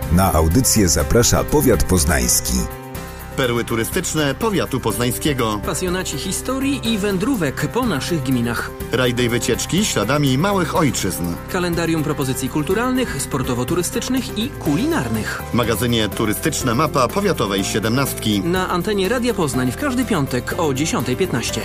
Na audycję zaprasza powiat poznański. Perły turystyczne powiatu poznańskiego. Pasjonaci historii i wędrówek po naszych gminach. Rajdy i wycieczki śladami małych ojczyzn. Kalendarium propozycji kulturalnych, sportowo-turystycznych i kulinarnych. W magazynie Turystyczna Mapa Powiatowej 17. Na antenie Radia Poznań w każdy piątek o 10:15.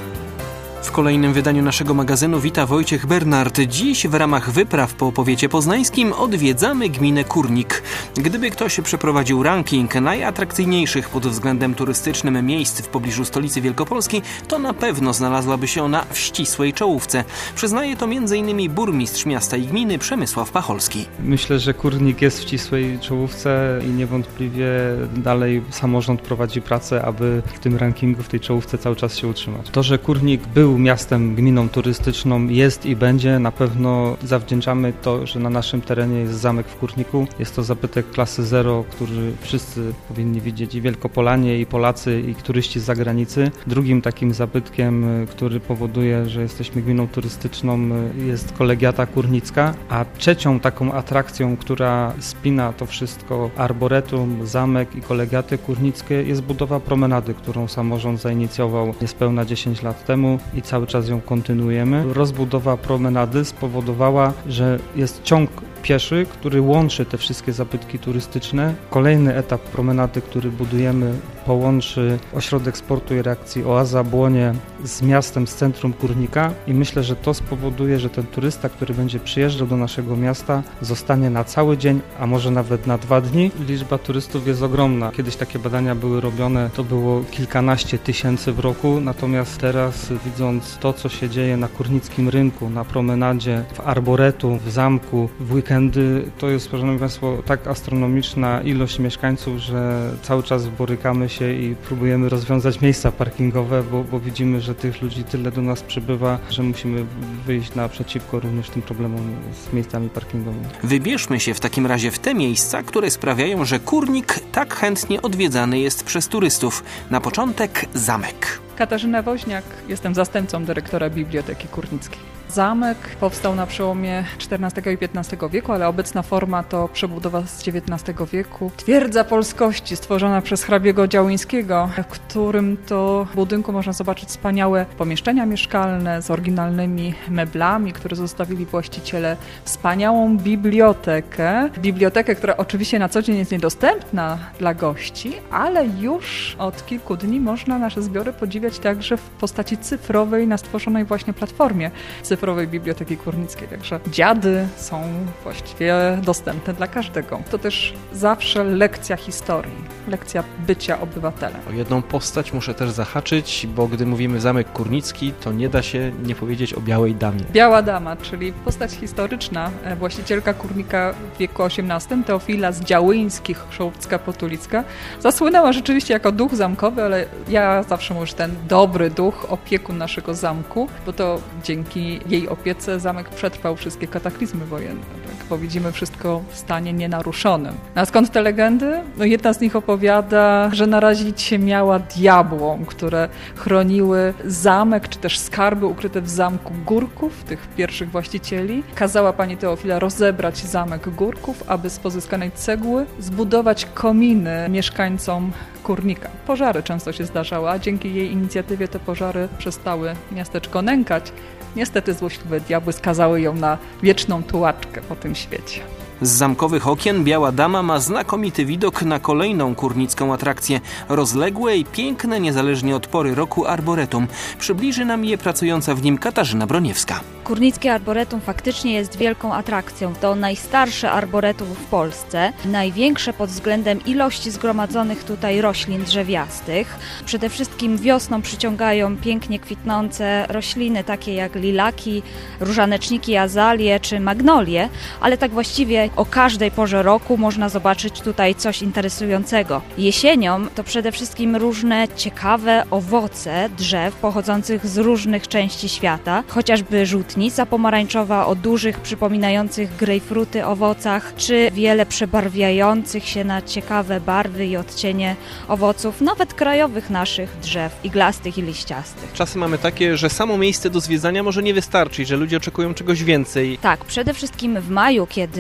W kolejnym wydaniu naszego magazynu wita Wojciech Bernard. Dziś w ramach wypraw po powiecie poznańskim odwiedzamy gminę Kórnik. Gdyby ktoś przeprowadził ranking najatrakcyjniejszych pod względem turystycznym miejsc w pobliżu stolicy Wielkopolski, to na pewno znalazłaby się ona w ścisłej czołówce. Przyznaje to m.in. burmistrz miasta i gminy Przemysław Pacholski. Myślę, że Kórnik jest w ścisłej czołówce i niewątpliwie dalej samorząd prowadzi pracę, aby w tym rankingu, w tej czołówce cały czas się utrzymać. To, że Kórnik był miastem, gminą turystyczną, jest i będzie, na pewno zawdzięczamy to, że na naszym terenie jest zamek w Kórniku. Jest to zabytek klasy 0, który wszyscy powinni widzieć, i Wielkopolanie, i Polacy, i turyści z zagranicy. Drugim takim zabytkiem, który powoduje, że jesteśmy gminą turystyczną, jest kolegiata kurnicka, a trzecią taką atrakcją, która spina to wszystko, arboretum, zamek i kolegiaty kurnickie, jest budowa promenady, którą samorząd zainicjował niespełna 10 lat temu i cały czas ją kontynuujemy. Rozbudowa promenady spowodowała, że jest ciąg pieszy, który łączy te wszystkie zabytki turystyczne. Kolejny etap promenady, który budujemy, połączy ośrodek sportu i rekreacji Oaza Błonie z miastem, z centrum Kórnika i myślę, że to spowoduje, że ten turysta, który będzie przyjeżdżał do naszego miasta, zostanie na cały dzień, a może nawet na 2 dni. Liczba turystów jest ogromna. Kiedyś takie badania były robione, to było kilkanaście tysięcy w roku, natomiast teraz, widząc to, co się dzieje na Kórnickim Rynku, na promenadzie, w arboretum, w zamku, w weekendy, to jest, proszę Państwa, tak astronomiczna ilość mieszkańców, że cały czas borykamy się i próbujemy rozwiązać miejsca parkingowe, bo widzimy, że tych ludzi tyle do nas przybywa, że musimy wyjść naprzeciwko również tym problemom z miejscami parkingowymi. Wybierzmy się w takim razie w te miejsca, które sprawiają, że Kórnik tak chętnie odwiedzany jest przez turystów. Na początek zamek. Katarzyna Woźniak, jestem zastępcą dyrektora Biblioteki Kórnickiej. Zamek powstał na przełomie XIV i XV wieku, ale obecna forma to przebudowa z XIX wieku. Twierdza polskości stworzona przez hrabiego Działyńskiego, w którym to budynku można zobaczyć wspaniałe pomieszczenia mieszkalne z oryginalnymi meblami, które zostawili właściciele, wspaniałą bibliotekę. Bibliotekę, która oczywiście na co dzień jest niedostępna dla gości, ale już od kilku dni można nasze zbiory podziwiać także w postaci cyfrowej na stworzonej właśnie platformie cyfrowej Biblioteki Kórnickiej. Także dziady są właściwie dostępne dla każdego. To też zawsze lekcja historii, lekcja bycia obywatelem. O jedną postać muszę też zahaczyć, bo gdy mówimy Zamek Kórnicki, to nie da się nie powiedzieć o Białej Damie. Biała Dama, czyli postać historyczna, właścicielka Kórnika w wieku XVIII, Teofila z Działyńskich, Szołowska-Potulicka, zasłynęła rzeczywiście jako duch zamkowy, ale ja zawsze mówię, że ten dobry duch, opiekun naszego zamku, bo to dzięki jej opiece zamek przetrwał wszystkie kataklizmy wojenne, tak? Bo widzimy wszystko w stanie nienaruszonym. A skąd te legendy? No jedna z nich opowiada, że narazić się miała diabłom, które chroniły zamek, czy też skarby ukryte w zamku Górków, tych pierwszych właścicieli. Kazała pani Teofila rozebrać zamek Górków, aby z pozyskanej cegły zbudować kominy mieszkańcom Kórnika. Pożary często się zdarzały, a dzięki jej inicjatywie te pożary przestały miasteczko nękać. Niestety złośliwe diabły skazały ją na wieczną tułaczkę po tym świecie. Z zamkowych okien Biała Dama ma znakomity widok na kolejną kórnicką atrakcję. Rozległe i piękne, niezależnie od pory roku, arboretum. Przybliży nam je pracująca w nim Katarzyna Broniewska. Kórnickie Arboretum faktycznie jest wielką atrakcją. To najstarsze arboretum w Polsce, największe pod względem ilości zgromadzonych tutaj roślin drzewiastych. Przede wszystkim wiosną przyciągają pięknie kwitnące rośliny, takie jak lilaki, różaneczniki, azalie czy magnolie, ale tak właściwie o każdej porze roku można zobaczyć tutaj coś interesującego. Jesienią to przede wszystkim różne ciekawe owoce drzew pochodzących z różnych części świata, chociażby żółtnica pomarańczowa o dużych, przypominających grejpfruty owocach, czy wiele przebarwiających się na ciekawe barwy i odcienie owoców, nawet krajowych naszych drzew, iglastych i liściastych. Czasy mamy takie, że samo miejsce do zwiedzania może nie wystarczyć, że ludzie oczekują czegoś więcej. Tak, przede wszystkim w maju, kiedy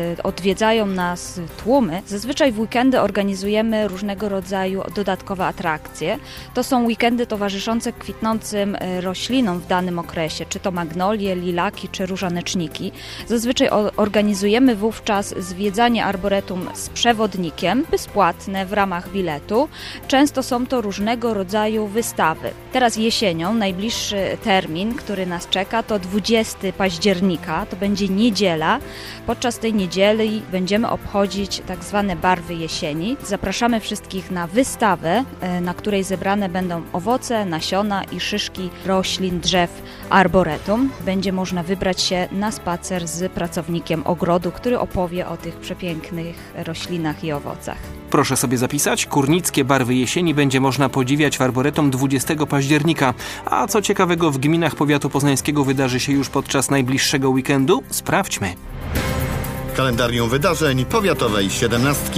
odwiedzają nas tłumy, zazwyczaj w weekendy organizujemy różnego rodzaju dodatkowe atrakcje. To są weekendy towarzyszące kwitnącym roślinom w danym okresie, czy to magnolie, lilaki, czy różaneczniki. Zazwyczaj organizujemy wówczas zwiedzanie arboretum z przewodnikiem, bezpłatne w ramach biletu. Często są to różnego rodzaju wystawy. Teraz jesienią najbliższy termin, który nas czeka, to 20 października, to będzie niedziela. Podczas tej niedzieli będziemy obchodzić tak zwane barwy jesieni. Zapraszamy wszystkich na wystawę, na której zebrane będą owoce, nasiona i szyszki roślin, drzew arboretum. Będzie można wybrać się na spacer z pracownikiem ogrodu, który opowie o tych przepięknych roślinach i owocach. Proszę sobie zapisać, kurnickie barwy jesieni będzie można podziwiać w arboretum 20 października. A co ciekawego w gminach powiatu poznańskiego wydarzy się już podczas najbliższego weekendu? Sprawdźmy. Kalendarium wydarzeń powiatowej 17.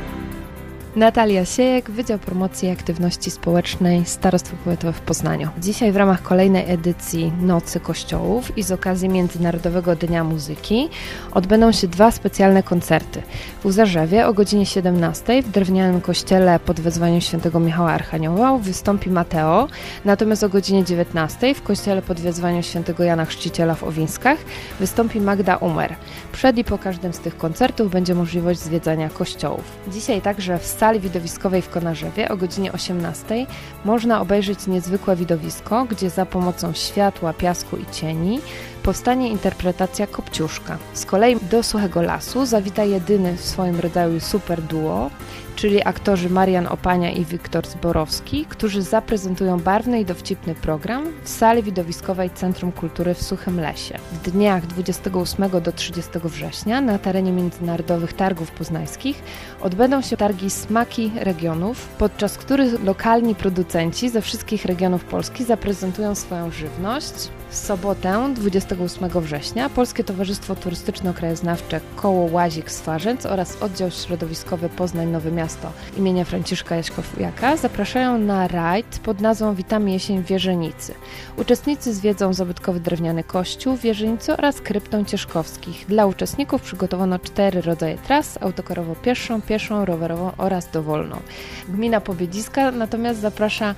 Natalia Siejek, Wydział Promocji i Aktywności Społecznej Starostwo Powiatowe w Poznaniu. Dzisiaj w ramach kolejnej edycji Nocy Kościołów i z okazji Międzynarodowego Dnia Muzyki odbędą się 2 specjalne koncerty. W Uzarzewie o godzinie 17 w drewnianym kościele pod wezwaniem świętego Michała Archanioła wystąpi Mateo, natomiast o godzinie 19 w kościele pod wezwaniem świętego Jana Chrzciciela w Owińskach wystąpi Magda Umer. Przed i po każdym z tych koncertów będzie możliwość zwiedzania kościołów. Dzisiaj także w sali widowiskowej w Konarzewie o godzinie 18 można obejrzeć niezwykłe widowisko, gdzie za pomocą światła, piasku i cieni powstanie interpretacja Kopciuszka. Z kolei do Suchego Lasu zawita jedyny w swoim rodzaju super duo, czyli aktorzy Marian Opania i Wiktor Zborowski, którzy zaprezentują barwny i dowcipny program w sali widowiskowej Centrum Kultury w Suchym Lesie. W dniach 28 do 30 września na terenie Międzynarodowych Targów Poznańskich odbędą się targi Smaki Regionów, podczas których lokalni producenci ze wszystkich regionów Polski zaprezentują swoją żywność. W sobotę 28 września Polskie Towarzystwo Turystyczno-Krajoznawcze Koło Łazik Swarzędz oraz Oddział Środowiskowy Poznań Nowe Miasto imienia Franciszka Jaśkowiaka zapraszają na rajd pod nazwą Witamy Jesień w Wierzenicy. Uczestnicy zwiedzą zabytkowy drewniany kościół w Wierzenicy oraz kryptę Cieszkowskich. Dla uczestników przygotowano 4 rodzaje tras: autokarowo-pieszą, pieszą, rowerową oraz dowolną. Gmina Pobiedziska natomiast zaprasza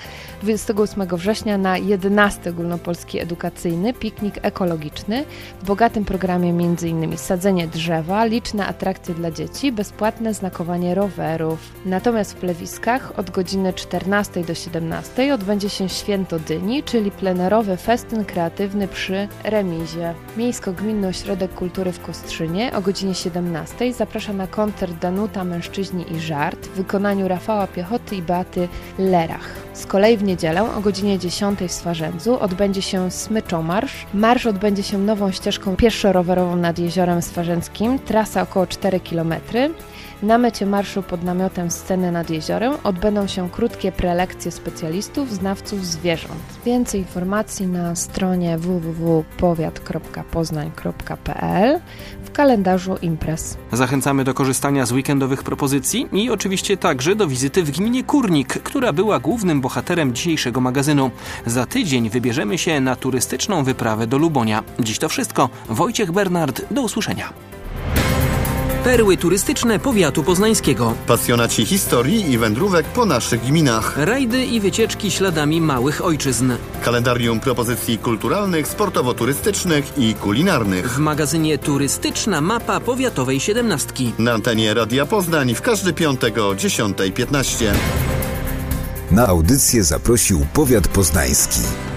28 września na 11 ogólnopolski edukacyjny piknik ekologiczny w bogatym programie m.in. sadzenie drzewa, liczne atrakcje dla dzieci, bezpłatne znakowanie rowerów. Natomiast w Plewiskach od godziny 14 do 17 odbędzie się Święto Dyni, czyli plenerowy festyn kreatywny przy remizie. Miejsko-Gminny Ośrodek Kultury w Kostrzynie o godzinie 17 zaprasza na koncert Danuta Mężczyźni i Żart w wykonaniu Rafała Piechoty i Beaty Lerach. Z kolei w niedzielę o godzinie 10 w Swarzędzu odbędzie się Smyczomarsz. Marsz odbędzie się nową ścieżką pieszo-rowerową nad Jeziorem Swarzędzkim, trasa około 4 km. Na mecie marszu pod namiotem Sceny nad Jeziorem odbędą się krótkie prelekcje specjalistów, znawców zwierząt. Więcej informacji na stronie www.powiat.poznań.pl w kalendarzu imprez. Zachęcamy do korzystania z weekendowych propozycji i oczywiście także do wizyty w gminie Kurnik, która była głównym bohaterem dzisiejszego magazynu. Za tydzień wybierzemy się na turystyczną wyprawę do Lubonia. Dziś to wszystko. Wojciech Bernard, do usłyszenia. Perły turystyczne powiatu poznańskiego. Pasjonaci historii i wędrówek po naszych gminach. Rajdy i wycieczki śladami małych ojczyzn. Kalendarium propozycji kulturalnych, sportowo-turystycznych i kulinarnych. W magazynie Turystyczna Mapa Powiatowej 17. Na antenie Radia Poznań w każdy piątek o 10:15. Na audycję zaprosił powiat poznański.